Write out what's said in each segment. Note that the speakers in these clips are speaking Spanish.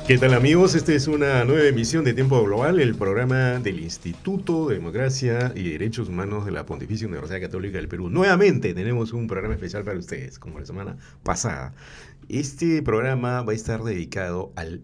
¿Qué tal amigos? Esta es una nueva emisión de Tiempo Global, el programa del Instituto de Democracia y Derechos Humanos de la Pontificia Universidad Católica del Perú. Nuevamente tenemos un programa especial para ustedes, como la semana pasada. Este programa va a estar dedicado al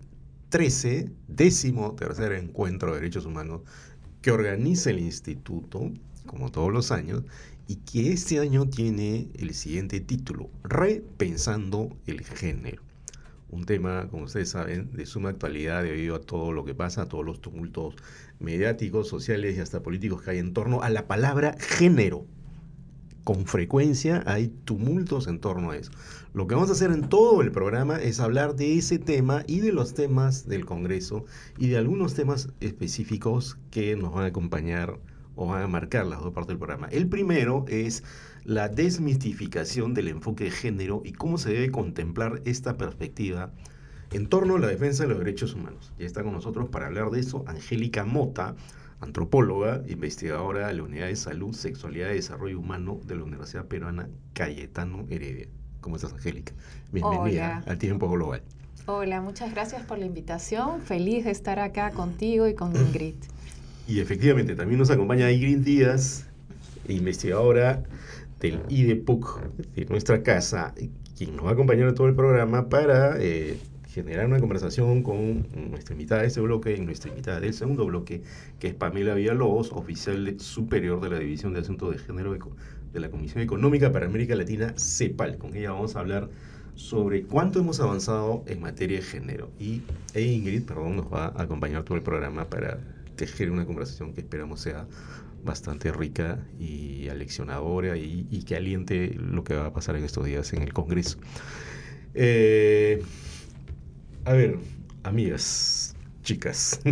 13º Encuentro de Derechos Humanos que organiza el Instituto, como todos los años, y que este año tiene el siguiente título: Repensando el Género. Un tema, como ustedes saben, de suma actualidad debido a todo lo que pasa, a todos los tumultos mediáticos, sociales y hasta políticos que hay en torno a la palabra género. Con frecuencia hay tumultos en torno a eso. Lo que vamos a hacer en todo el programa es hablar de ese tema y de los temas del Congreso y de algunos temas específicos que nos van a acompañar o van a marcar las dos partes del programa. El primero es la desmitificación del enfoque de género y cómo se debe contemplar esta perspectiva en torno a la defensa de los derechos humanos. Ya está con nosotros para hablar de eso Angélica Mota, antropóloga, investigadora de la Unidad de Salud, Sexualidad y Desarrollo Humano de la Universidad Peruana Cayetano Heredia. ¿Cómo estás, Angélica? Bienvenida Hola, a Tiempo Global. hola, muchas gracias por la invitación. Feliz de estar acá contigo y con Ingrid. Y efectivamente, también nos acompaña Ingrid Díaz, investigadora del IDEPUC de nuestra casa, quien nos va a acompañar en todo el programa para generar una conversación con nuestra invitada de este bloque y nuestra invitada del segundo bloque, que es Pamela Villalobos, oficial superior de la División de Asuntos de Género de la Comisión Económica para América Latina, CEPAL. Con ella vamos a hablar sobre cuánto hemos avanzado en materia de género. Y Ingrid, perdón, nos va a acompañar todo el programa para tejer una conversación que esperamos sea bastante rica y aleccionadora y que aliente lo que va a pasar en estos días en el Congreso. Eh, a ver, amigas, chicas,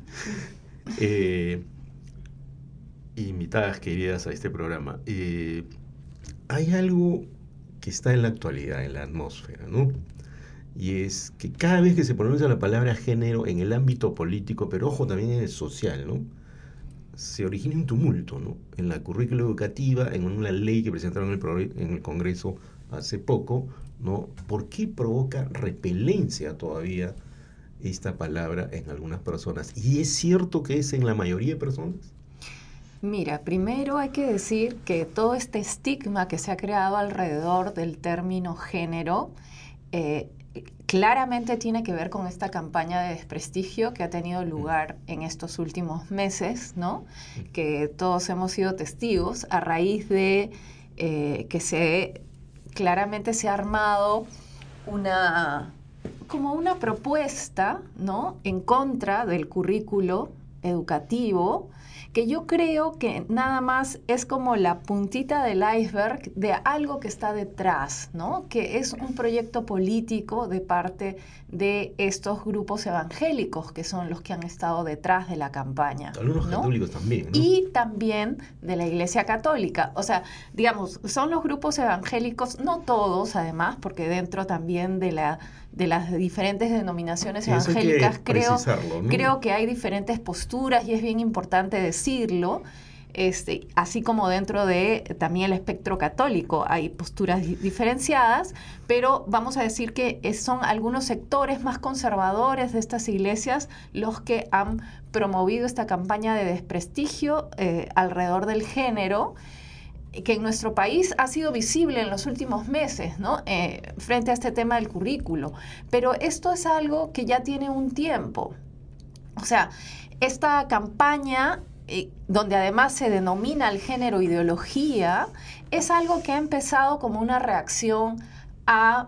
eh, invitadas queridas a este programa, hay algo que está en la actualidad, en la atmósfera, ¿no? Y es que cada vez que se pronuncia la palabra género en el ámbito político, pero ojo también en el social, ¿no?, se origina un tumulto, ¿no?, en la currícula educativa, en una ley que presentaron en el Congreso hace poco, ¿no? ¿Por qué provoca repelencia todavía esta palabra en algunas personas? ¿Y es cierto que es en la mayoría de personas? Mira, primero hay que decir que todo este estigma que se ha creado alrededor del término género eh, claramente tiene que ver con esta campaña de desprestigio que ha tenido lugar en estos últimos meses, ¿no? Que todos hemos sido testigos a raíz de claramente se ha armado una como una propuesta, ¿no?, en contra del currículo educativo, que yo creo que nada más es como la puntita del iceberg de algo que está detrás, ¿no?, que es un proyecto político de parte de estos grupos evangélicos que son los que han estado detrás de la campaña, Algunos ¿no? católicos también, ¿no? Y también de la Iglesia Católica. O sea, digamos, son los grupos evangélicos, no todos además, porque dentro también de las diferentes denominaciones Sí, eso hay que evangélicas precisarlo, ¿no? creo que hay diferentes posturas y es bien importante decirlo. Así como dentro de también el espectro católico hay posturas diferenciadas, pero vamos a decir que son algunos sectores más conservadores de estas iglesias los que han promovido esta campaña de desprestigio alrededor del género, que en nuestro país ha sido visible en los últimos meses, ¿no?, frente a este tema del currículo. Pero esto es algo que ya tiene un tiempo. O sea, esta campaña, donde además se denomina el género ideología, es algo que ha empezado como una reacción a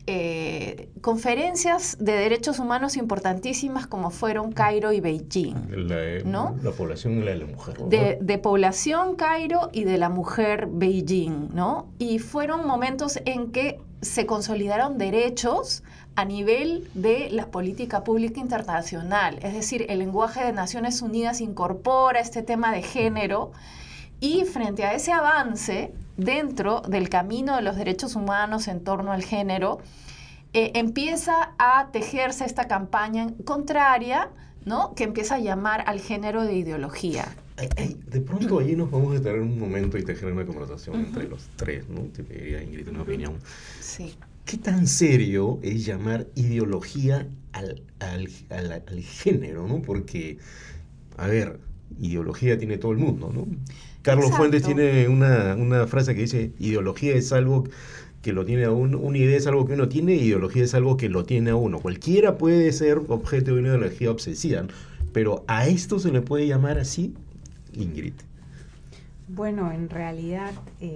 conferencias de derechos humanos importantísimas como fueron Cairo y Beijing, ¿no? La población de la mujer, ¿no? De población Cairo y de la mujer Beijing, ¿no? Y fueron momentos en que se consolidaron derechos a nivel de la política pública internacional. Es decir, el lenguaje de Naciones Unidas incorpora este tema de género y frente a ese avance dentro del camino de los derechos humanos en torno al género, empieza a tejerse esta campaña contraria, ¿no?, que empieza a llamar al género de ideología. De pronto allí nos vamos a tener un momento y tejer una conversación entre los tres, ¿no? Te pediría, Ingrid, una opinión. Sí. ¿Qué tan serio es llamar ideología al género, ¿no? Porque, a ver, ideología tiene todo el mundo, ¿no? Carlos Exacto. Fuentes tiene una frase que dice, ideología es algo que lo tiene a uno, una idea es algo que uno tiene, ideología es algo que lo tiene a uno. Cualquiera puede ser objeto de una ideología obsesiva, ¿no? Pero ¿a esto se le puede llamar así, Ingrid? Bueno, en realidad,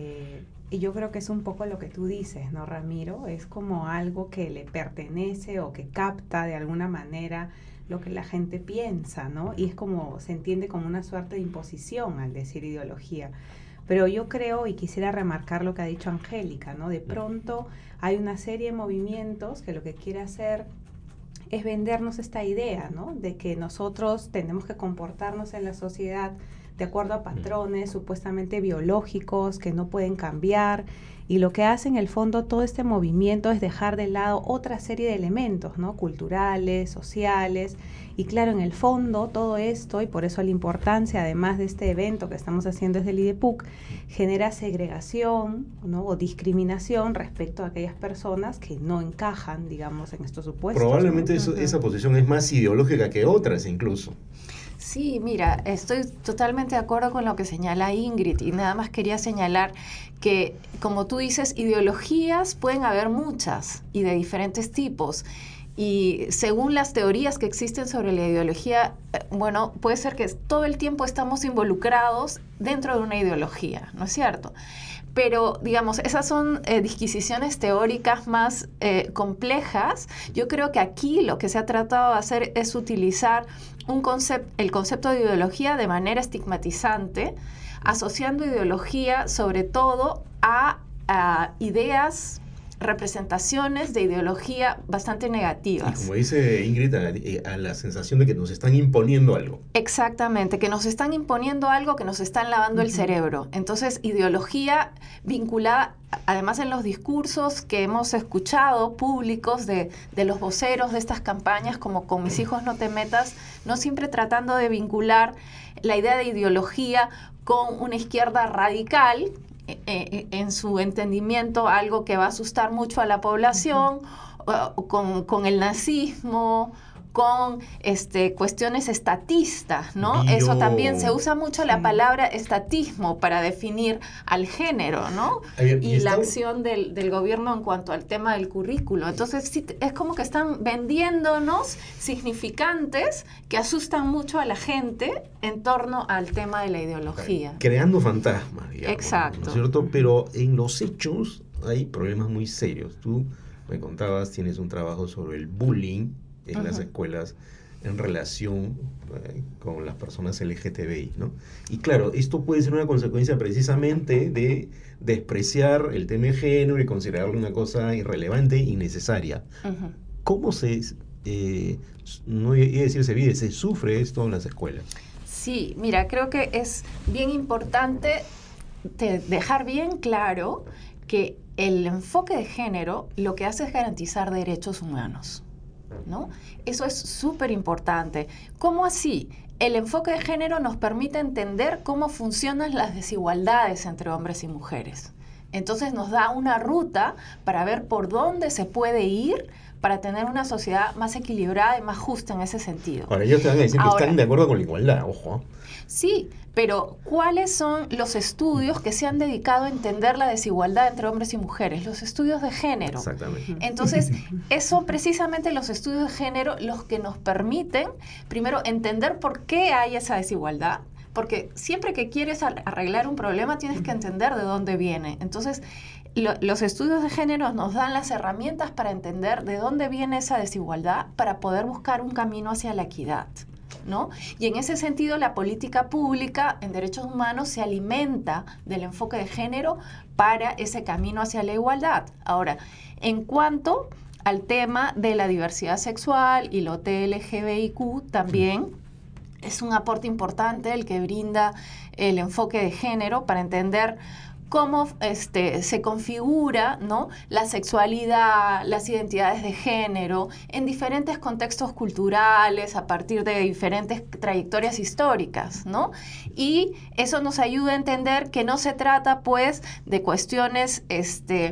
y yo creo que es un poco lo que tú dices, ¿no, Ramiro? Es como algo que le pertenece o que capta de alguna manera lo que la gente piensa, ¿no? Y es como, se entiende como una suerte de imposición al decir ideología. Pero yo creo, y quisiera remarcar lo que ha dicho Angélica, ¿no? De pronto hay una serie de movimientos que lo que quiere hacer es vendernos esta idea, ¿no? De que nosotros tenemos que comportarnos en la sociedad de acuerdo a patrones supuestamente biológicos que no pueden cambiar, y lo que hace en el fondo todo este movimiento es dejar de lado otra serie de elementos, ¿no? Culturales, sociales, y claro, en el fondo todo esto, y por eso la importancia además de este evento que estamos haciendo desde el IDEPUC, genera segregación, ¿no? O discriminación respecto a aquellas personas que no encajan, digamos, en estos supuestos, Probablemente ¿no? esa posición es más ideológica que otras incluso. Sí, mira, estoy totalmente de acuerdo con lo que señala Ingrid, y nada más quería señalar que, como tú dices, ideologías pueden haber muchas y de diferentes tipos. Y según las teorías que existen sobre la ideología, bueno, puede ser que todo el tiempo estamos involucrados dentro de una ideología, ¿no es cierto? Pero, digamos, esas son disquisiciones teóricas más complejas. Yo creo que aquí lo que se ha tratado de hacer es utilizar el concepto de ideología de manera estigmatizante, asociando ideología sobre todo a ideas, representaciones de ideología bastante Y negativas. como dice Ingrid, a la sensación de que nos están imponiendo algo. Exactamente, que nos están imponiendo algo, que nos están lavando el cerebro. Entonces, ideología vinculada, además en los discursos que hemos escuchado públicos de los voceros de estas campañas, como con mis hijos no te metas, no siempre tratando de vincular la idea de ideología con una izquierda radical, en su entendimiento, algo que va a asustar mucho a la población, con el nazismo, con cuestiones estatistas, ¿no? Eso también se usa mucho la palabra estatismo para definir al género, ¿no? Y la acción del gobierno en cuanto al tema del currículo. Entonces, sí, es como que están vendiéndonos significantes que asustan mucho a la gente en torno al tema de la ideología. Creando fantasmas, digamos. Exacto. ¿No es cierto? Pero en los hechos hay problemas muy serios. Tú me contabas, tienes un trabajo sobre el bullying en las escuelas en relación con las personas LGTBI, ¿no? Y claro, esto puede ser una consecuencia precisamente de despreciar el tema de género y considerarlo una cosa irrelevante y innecesaria. ¿Cómo no iba a decir se vive, se sufre esto en las escuelas? Sí, mira, creo que es bien importante dejar bien claro que el enfoque de género lo que hace es garantizar derechos humanos, ¿no? Eso es súper importante. ¿Cómo así? El enfoque de género nos permite entender cómo funcionan las desigualdades entre hombres y mujeres. Entonces nos da una ruta para ver por dónde se puede ir para tener una sociedad más equilibrada y más justa en ese sentido. Ahora, ellos te van a decir que están de acuerdo con la igualdad, ojo. Sí, pero ¿cuáles son los estudios que se han dedicado a entender la desigualdad entre hombres y mujeres? Los estudios de género. Exactamente. Entonces, son precisamente los estudios de género los que nos permiten, primero, entender por qué hay esa desigualdad, porque siempre que quieres arreglar un problema tienes que entender de dónde viene. Entonces, los estudios de género nos dan las herramientas para entender de dónde viene esa desigualdad para poder buscar un camino hacia la equidad, ¿no? Y en ese sentido, la política pública en derechos humanos se alimenta del enfoque de género para ese camino hacia la igualdad. Ahora, en cuanto al tema de la diversidad sexual y lo LGBTIQ, también es un aporte importante el que brinda el enfoque de género para entender cómo se configura, ¿no?, la sexualidad, las identidades de género en diferentes contextos culturales a partir de diferentes trayectorias históricas, ¿no? Y eso nos ayuda a entender que no se trata, pues, de cuestiones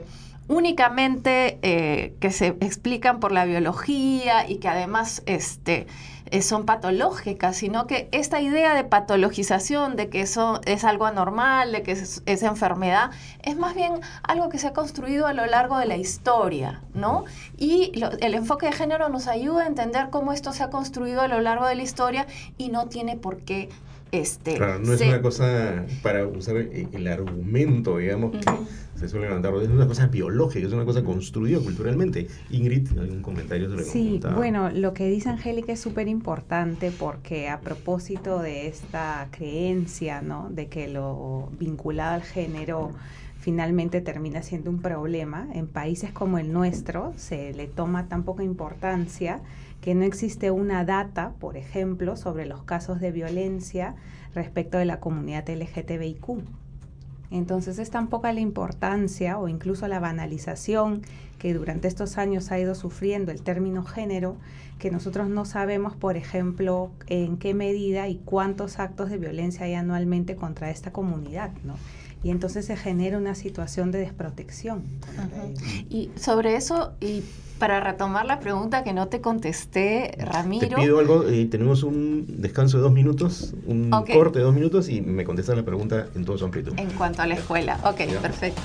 únicamente que se explican por la biología y que además son patológicas, sino que esta idea de patologización, de que eso es algo anormal, de que es enfermedad, es más bien algo que se ha construido a lo largo de la historia, ¿no? Y el enfoque de género nos ayuda a entender cómo esto se ha construido a lo largo de la historia y no tiene por qué claro, no es una cosa para usar el argumento, digamos, que se suele levantar, es una cosa biológica, es una cosa construida culturalmente. Ingrid, ¿algún comentario sobre Sí, bueno, lo que dice Angélica es súper importante porque a propósito de esta creencia, ¿no?, de que lo vinculado al género finalmente termina siendo un problema, en países como el nuestro se le toma tan poca importancia que no existe una data, por ejemplo, sobre los casos de violencia respecto de la comunidad LGTBIQ. Entonces es tan poca la importancia o incluso la banalización que durante estos años ha ido sufriendo el término género, que nosotros no sabemos, por ejemplo, en qué medida y cuántos actos de violencia hay anualmente contra esta comunidad, ¿no? Y entonces se genera una situación de desprotección. Y sobre eso, y para retomar la pregunta que no te contesté, Ramiro. Te pido algo, tenemos un descanso de 2 minutos, un corte de 2 minutos y me contestas la pregunta en toda su amplitud. En cuanto a la escuela. Ok, ¿ya? Perfecto.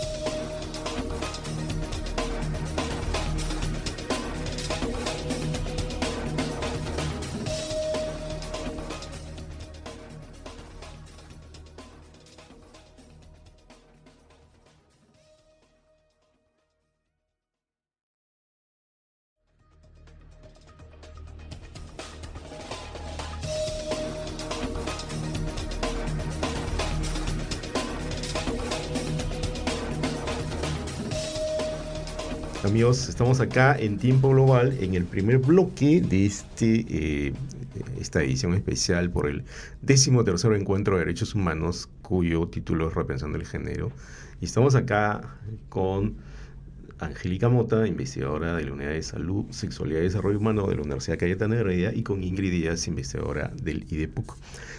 Amigos, estamos acá en Tiempo Global en el primer bloque de esta edición especial por el 13º Encuentro de Derechos Humanos, cuyo título es Repensando el Género. Y estamos acá con Angélica Mota, investigadora de la Unidad de Salud, Sexualidad y Desarrollo Humano de la Universidad Cayetana Heredia, y con Ingrid Díaz, investigadora del IDEPUC.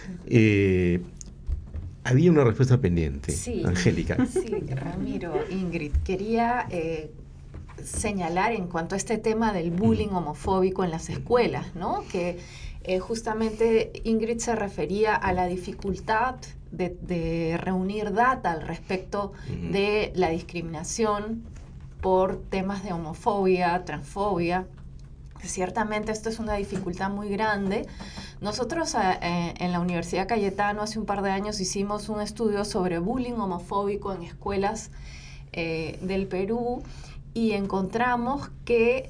Había una respuesta pendiente, sí, Angélica. Sí, Ramiro, Ingrid, quería señalar en cuanto a este tema del bullying homofóbico en las escuelas, ¿no? Que justamente Ingrid se refería a la dificultad de reunir data al respecto de la discriminación por temas de homofobia, transfobia. Ciertamente esto es una dificultad muy grande. Nosotros en la Universidad Cayetano hace un par de años hicimos un estudio sobre bullying homofóbico en escuelas del Perú y encontramos que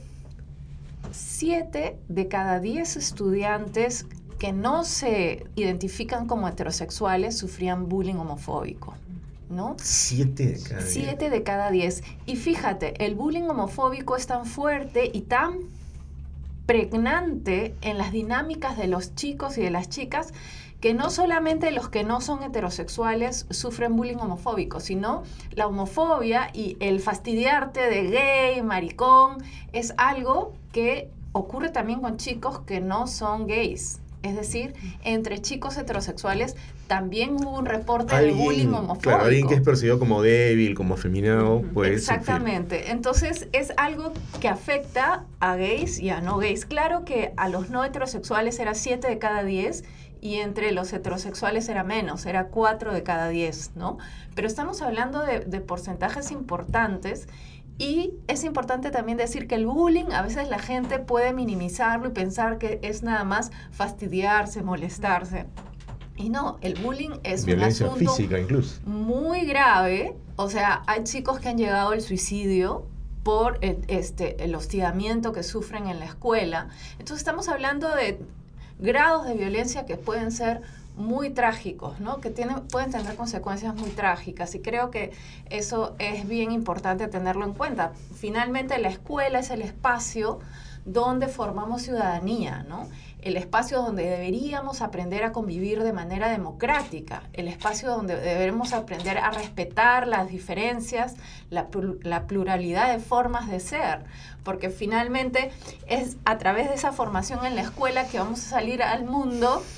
7 de cada 10 estudiantes que no se identifican como heterosexuales sufrían bullying homofóbico, ¿no? 7 de cada 10. 7 de cada 10. Y fíjate, el bullying homofóbico es tan fuerte y tan pregnante en las dinámicas de los chicos y de las chicas que no solamente los que no son heterosexuales sufren bullying homofóbico, sino la homofobia y el fastidiarte de gay, maricón, es algo que ocurre también con chicos que no son gays. Es decir, entre chicos heterosexuales también hubo un reporte de bullying homofóbico. Claro, alguien que es percibido como débil, como afeminado, pues. Exactamente. Sufrir. Entonces, es algo que afecta a gays y a no gays. Claro que a los no heterosexuales era 7 de cada 10 y entre los heterosexuales era menos, era 4 de cada 10, ¿no? Pero estamos hablando de porcentajes importantes. Y es importante también decir que el bullying, a veces la gente puede minimizarlo y pensar que es nada más fastidiarse, molestarse. Y no, el bullying es violencia un asunto física incluso muy grave. O sea, hay chicos que han llegado al suicidio por el hostigamiento que sufren en la escuela. Entonces estamos hablando de grados de violencia que pueden ser muy trágicos, ¿no? Que pueden tener consecuencias muy trágicas y creo que eso es bien importante tenerlo en cuenta. Finalmente la escuela es el espacio donde formamos ciudadanía, ¿no? El espacio donde deberíamos aprender a convivir de manera democrática, el espacio donde debemos aprender a respetar las diferencias, la pluralidad de formas de ser, porque finalmente es a través de esa formación en la escuela que vamos a salir al mundo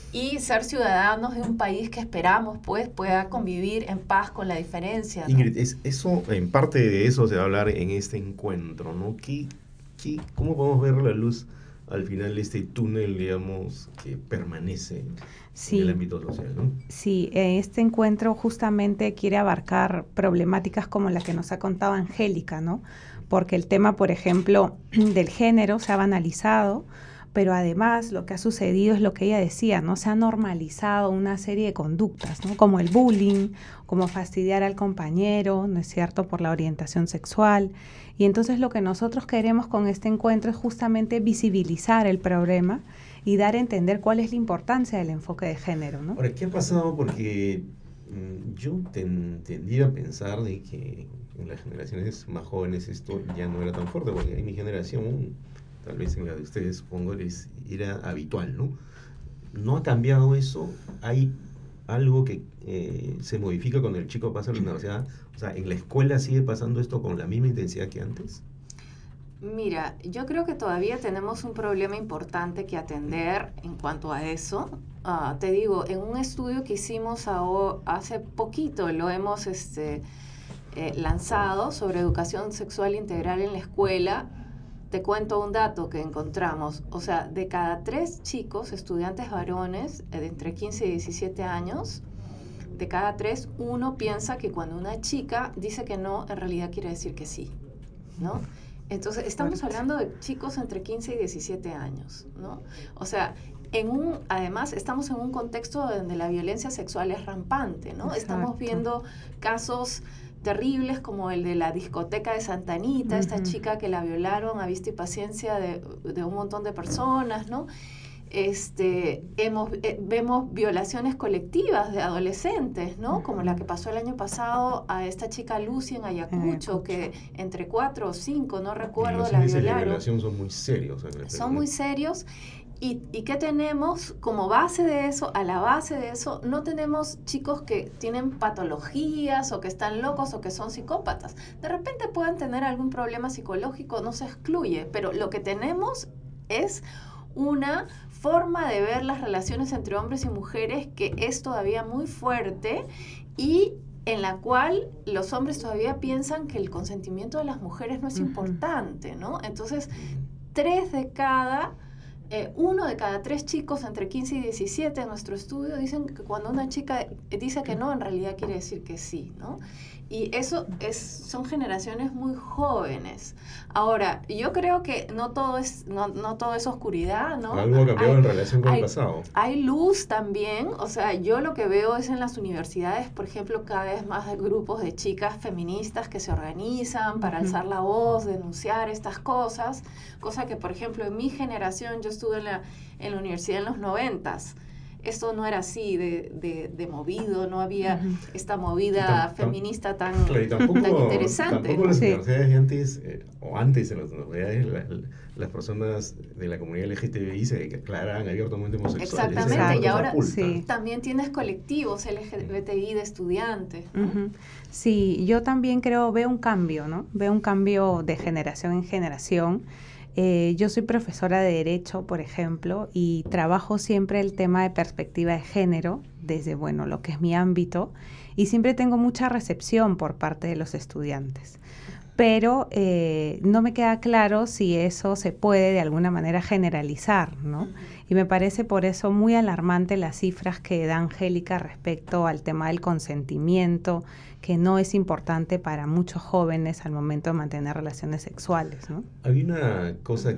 y ser ciudadanos de un país que esperamos pues pueda convivir en paz con la diferencia, ¿no? Ingrid, eso, en parte de eso se va a hablar en este encuentro, ¿no? ¿Cómo podemos ver la luz al final de este túnel, digamos, que permanece en el Sí, ámbito social, ¿no? sí, este encuentro justamente quiere abarcar problemáticas como la que nos ha contado Angélica, ¿no? Porque el tema, por ejemplo, del género se ha banalizado, pero además lo que ha sucedido es lo que ella decía, ¿no? Se ha normalizado una serie de conductas, ¿no? Como el bullying, como fastidiar al compañero, ¿no es cierto?, por la orientación sexual. Y entonces lo que nosotros queremos con este encuentro es justamente visibilizar el problema y dar a entender cuál es la importancia del enfoque de género, ¿no? Ahora, ¿qué ha pasado? Porque yo tendía a pensar de que en las generaciones más jóvenes esto ya no era tan fuerte, porque en mi generación, tal vez en la de ustedes, supongo, era habitual, ¿no? ¿No ha cambiado eso? ¿Hay algo que se modifica cuando el chico pasa a la universidad? O sea, ¿en la escuela sigue pasando esto con la misma intensidad que antes? Mira, yo creo que todavía tenemos un problema importante que atender en cuanto a eso. Te digo, en un estudio que hicimos hace poquito, lo hemos lanzado sobre educación sexual integral en la escuela. Te cuento un dato que encontramos. O sea, de cada 3 chicos, estudiantes varones de entre 15 y 17 años, de cada 3, uno piensa que cuando una chica dice que no, en realidad quiere decir que sí, ¿no? Entonces, estamos hablando de chicos entre 15 y 17 años, ¿no? O sea, además, estamos en un contexto donde la violencia sexual es rampante, ¿no? Exacto. Estamos viendo casos terribles como el de la discoteca de Santa Anita, esta chica que la violaron a vista y paciencia de un montón de personas, ¿no? Vemos violaciones colectivas de adolescentes, ¿no? Como la que pasó el año pasado a esta chica Lucy en Ayacucho, que entre 4 o 5, no recuerdo, Los la índices de violaron. violación son muy serios en el Perú, Son ¿no? muy serios. ¿Y qué tenemos como base de eso? A la base de eso, no tenemos chicos que tienen patologías o que están locos o que son psicópatas. De repente pueden tener algún problema psicológico, no se excluye, pero lo que tenemos es una forma de ver las relaciones entre hombres y mujeres que es todavía muy fuerte y en la cual los hombres todavía piensan que el consentimiento de las mujeres no es importante, ¿no? Entonces, 1 de cada 3 chicos entre 15 y 17 en nuestro estudio dicen que cuando una chica dice que no, en realidad quiere decir que sí, ¿no? Y eso son generaciones muy jóvenes. Ahora, yo creo que no todo es oscuridad, ¿no? Algo ha cambiado en relación con el pasado. Hay luz también. O sea, yo lo que veo es en las universidades, por ejemplo, cada vez más grupos de chicas feministas que se organizan para alzar la voz, denunciar estas cosas. Cosa que, por ejemplo, en mi generación, yo estuve en la universidad en los 90s. Esto no era así de movido, no había esta movida feminista tan interesante. Tampoco las universidades de antes, o antes en las universidades, las personas de la comunidad LGTBI se declaran abiertamente homosexuales. Exactamente, y ahora también tienes colectivos LGBTI de estudiantes, ¿no? Sí, yo también veo un cambio, ¿no? Veo un cambio de generación en generación. Yo soy profesora de Derecho, por ejemplo, y trabajo siempre el tema de perspectiva de género desde, lo que es mi ámbito, y siempre tengo mucha recepción por parte de los estudiantes. Pero no me queda claro si eso se puede de alguna manera generalizar, ¿no? Y me parece por eso muy alarmante las cifras que da Angélica respecto al tema del consentimiento, que no es importante para muchos jóvenes al momento de mantener relaciones sexuales, ¿no? Había una cosa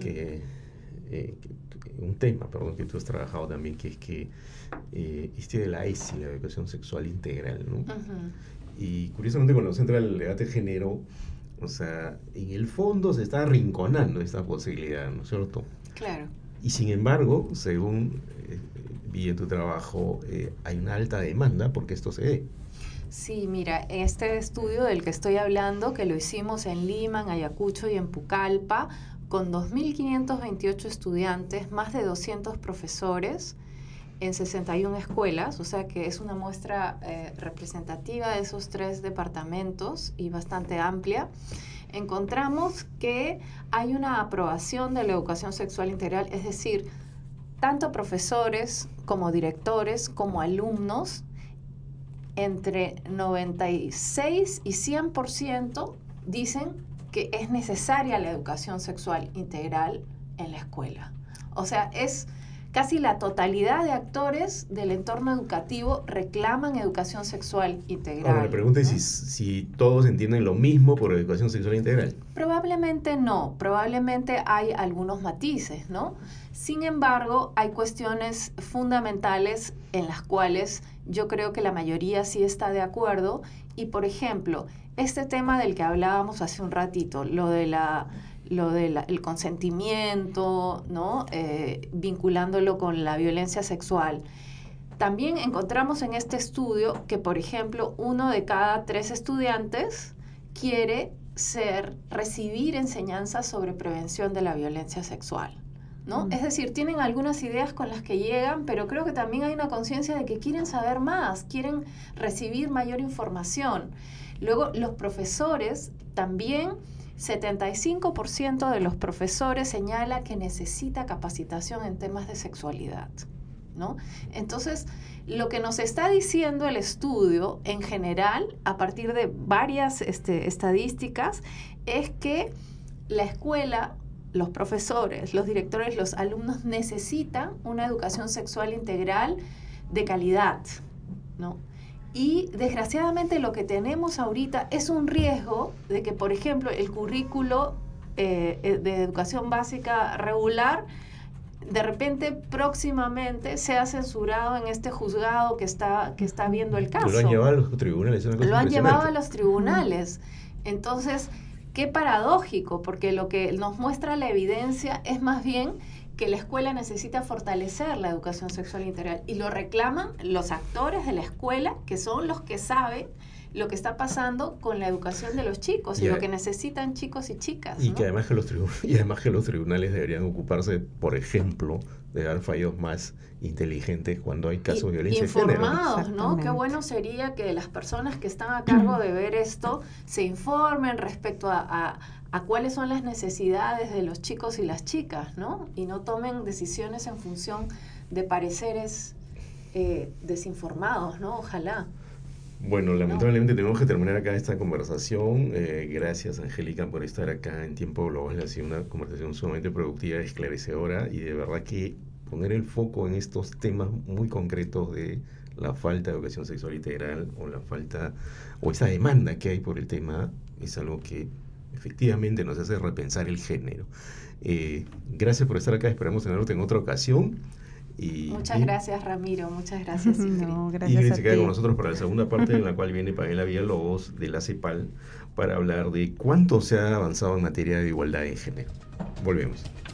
un tema, que tú has trabajado también, que es que de la ESI, la educación sexual integral, ¿no? Y curiosamente cuando se entra el debate de género, o sea, en el fondo se está arrinconando esta posibilidad, ¿no es cierto? Claro. Y sin embargo, según vi en tu trabajo, hay una alta demanda porque esto se dé. Sí, mira, este estudio del que estoy hablando, que lo hicimos en Lima, en Ayacucho y en Pucallpa, con 2.528 estudiantes, más de 200 profesores, en 61 escuelas, o sea que es una muestra representativa de esos 3 departamentos y bastante amplia. Encontramos que hay una aprobación de la educación sexual integral, es decir, tanto profesores como directores como alumnos, entre 96 y 100% dicen que es necesaria la educación sexual integral en la escuela. O sea, es casi la totalidad de actores del entorno educativo reclaman educación sexual integral. Ahora, la pregunta ¿no? es si todos entienden lo mismo por educación sexual integral. Probablemente no, probablemente hay algunos matices, ¿no? Sin embargo, hay cuestiones fundamentales en las cuales yo creo que la mayoría sí está de acuerdo. Y, por ejemplo, este tema del que hablábamos hace un ratito, lo del consentimiento, ¿no? Vinculándolo con la violencia sexual. También encontramos en este estudio que, por ejemplo, 1 de cada 3 estudiantes quiere recibir enseñanzas sobre prevención de la violencia sexual, ¿no? Es decir, tienen algunas ideas con las que llegan, pero creo que también hay una conciencia de que quieren saber más, quieren recibir mayor información. Luego, los profesores también, 75% de los profesores señala que necesita capacitación en temas de sexualidad, ¿no? Entonces, lo que nos está diciendo el estudio en general, a partir de varias estadísticas, es que la escuela, los profesores, los directores, los alumnos necesitan una educación sexual integral de calidad, ¿no? Y desgraciadamente lo que tenemos ahorita es un riesgo de que, por ejemplo, el currículo de educación básica regular de repente próximamente sea censurado en este juzgado que está viendo el caso. Lo han llevado a los tribunales. Lo han llevado a los tribunales. Entonces, qué paradójico, porque lo que nos muestra la evidencia es más bien que la escuela necesita fortalecer la educación sexual integral, y lo reclaman los actores de la escuela, que son los que saben lo que está pasando con la educación de los chicos y lo que necesitan chicos y chicas. Y ¿no? que además que los tribunales deberían ocuparse, por ejemplo, de dar fallos más inteligentes cuando hay casos de violencia de género. Informados, ¿no? Qué bueno sería que las personas que están a cargo de ver esto se informen respecto a cuáles son las necesidades de los chicos y las chicas, ¿no? Y no tomen decisiones en función de pareceres desinformados, ¿no? Ojalá. Bueno, lamentablemente tenemos que terminar acá esta conversación. Gracias, Angélica, por estar acá en Tiempo Global. Ha sido una conversación sumamente productiva, esclarecedora, y de verdad que poner el foco en estos temas muy concretos de la falta de educación sexual integral o esa demanda que hay por el tema es algo que efectivamente nos hace repensar el género. Gracias por estar acá, esperamos tenerlo en otra ocasión. Muchas gracias, Ramiro, muchas gracias, Ingrid. Ingrid se queda con nosotros para la segunda parte, en la cual viene Pamela Villalobos de la CEPAL para hablar de cuánto se ha avanzado en materia de igualdad de género. Volvemos.